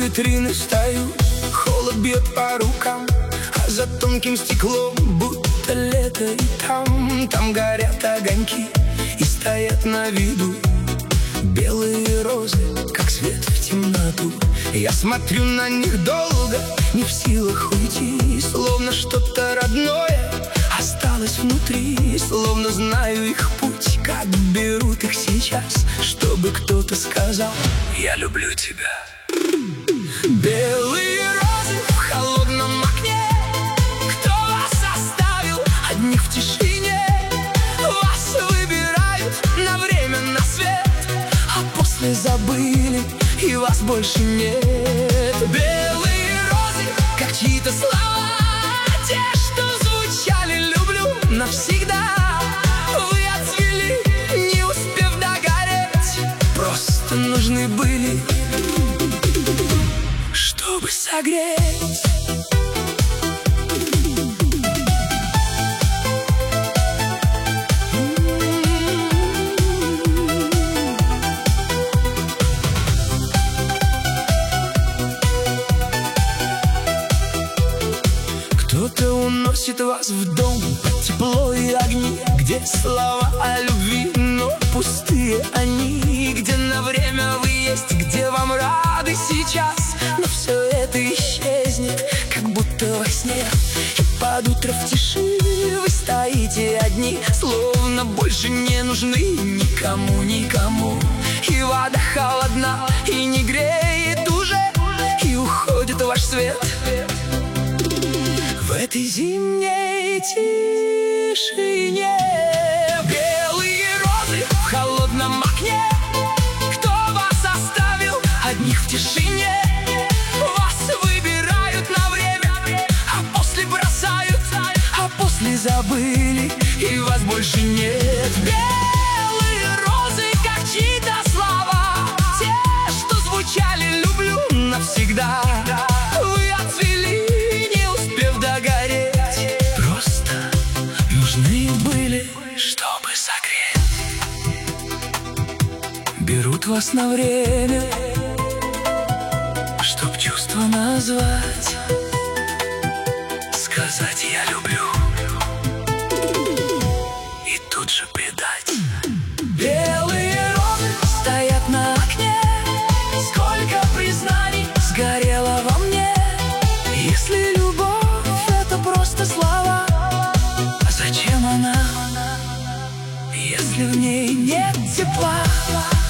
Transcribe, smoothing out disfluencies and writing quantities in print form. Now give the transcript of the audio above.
витрины стою, холод бьет по рукам, а за тонким стеклом будто лето. И там горят огоньки и стоят на виду белые розы, как свет в темноту. Я смотрю на них долго, не в силах уйти, словно что-то родное осталось внутри, словно знаю их путь, как берут их сейчас, чтобы кто-то сказал: я люблю тебя. Белые розы в холодном окне, кто вас оставил одних в тишине? Вас выбирают на время, на свет, а после забыли, и вас больше нет. Белые розы, как чьи-то слова, те, что звучали «люблю» навсегда. Вы отцвели, не успев догореть, просто нужны были, чтобы согреть. Кто-то уносит вас в дом, тепло и огни, где слова о любви, но пустые они, где на время вы есть, где вам рады сейчас, но все это исчезнет, как будто во сне. И под утро в тиши вы стоите одни, словно больше не нужны никому, никому. И вода холодна, и не греет уже, и уходит ваш свет. В этой зимней тишине белые розы в холодном окне, кто вас оставил одних в тишине? Вас выбирают на время, а после бросают, а после забыли, и вас больше нет. Белые розы, как чьи-то слова, те, что звучали «люблю» навсегда. Вы отцвели, не успев догореть, просто нужны были, чтобы согреть. Берут вас на время, чтоб чувства назвать, сказать «я люблю» и тут же предать. Белые розы стоят на окне, сколько признаний сгорело во мне. Если любовь — это просто слова, а зачем она, если в ней нет тепла?